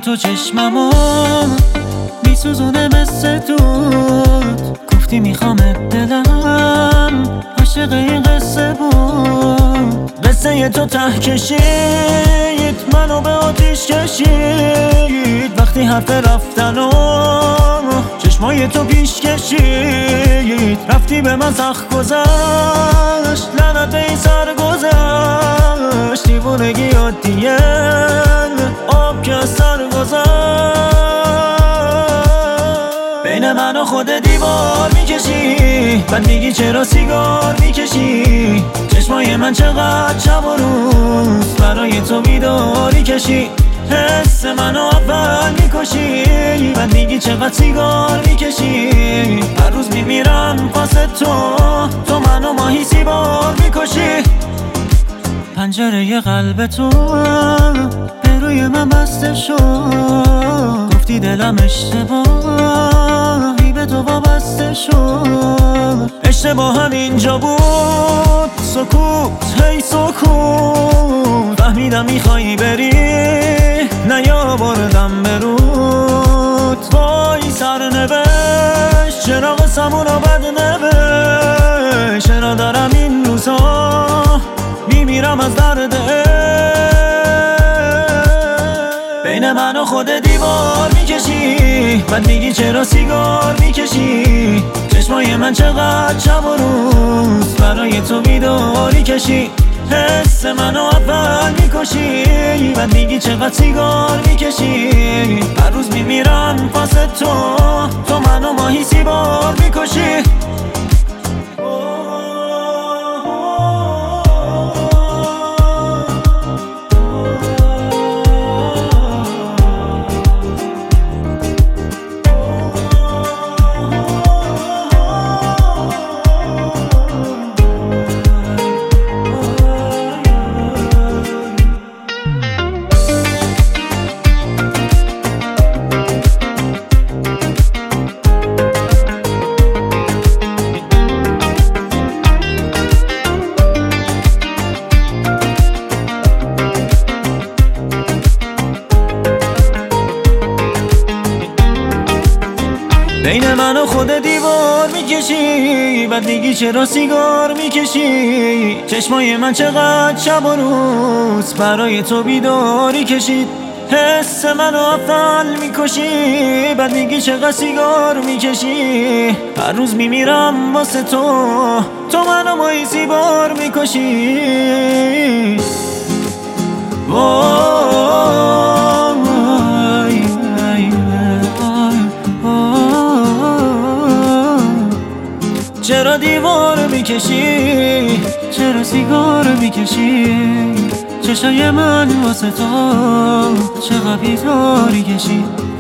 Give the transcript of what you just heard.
تو چشممو میسوزونه مثل دود. گفتی میخوامت دلم عاشق این قصه بود. قصه تو ته کشید منو به آتیش کشید. وقتی حرف رفتن و چشمای تو پیش کشید. رفتی به من سخت گذشت لعنت به این سر گذشت. دیوونگی عادیه آب که از سر گذشت. بین من و خود دیوار میکشی بعد میگی چرا سیگار میکشی. چشمای من چقدر شب و روز برای تو بیداری کشی. حس منو اول میکشی بعد میگی چقدر سیگار میکشی. هر روز میمیرم واسه تو منو ماهی سیبار میکشی. پنجره قلب تو به روی من بسته شد. گفتی دلم اشتباهی به تو وابسته شد. اشتباه هم اینجا بود سکوت هی سکوت. فهمیدم میخوایی بری نیاوردم به رود. وای سرنوشت چرا قسمون رو بد نوشت. چرا دارم این روزا میمیرم از درد بین من و خود دیوار میکشی بعد میگی چرا سیگار میکشی. چشمای من چقدر شب و روز برای تو بیداری کشی. حس منو اول میکشی بعد میگی چقدر سیگار میکشی. هر روز میمیرم واسه تو منو ماهی سیبار میکشی. بین من و خود دیوار میکشی بعد میگی چرا سیگار میکشی. چشمای من چقدر شب و روز برای تو بیداری کشید. حس منو اول میکشی بعد میگی چقدر سیگار میکشی. هر روز میمیرم واسه تو منو ماهی سیبار میکشی. چرا دیوار میکشی چرا سیگار میکشی. چشای من واسه تو چقدر بیداری کشی.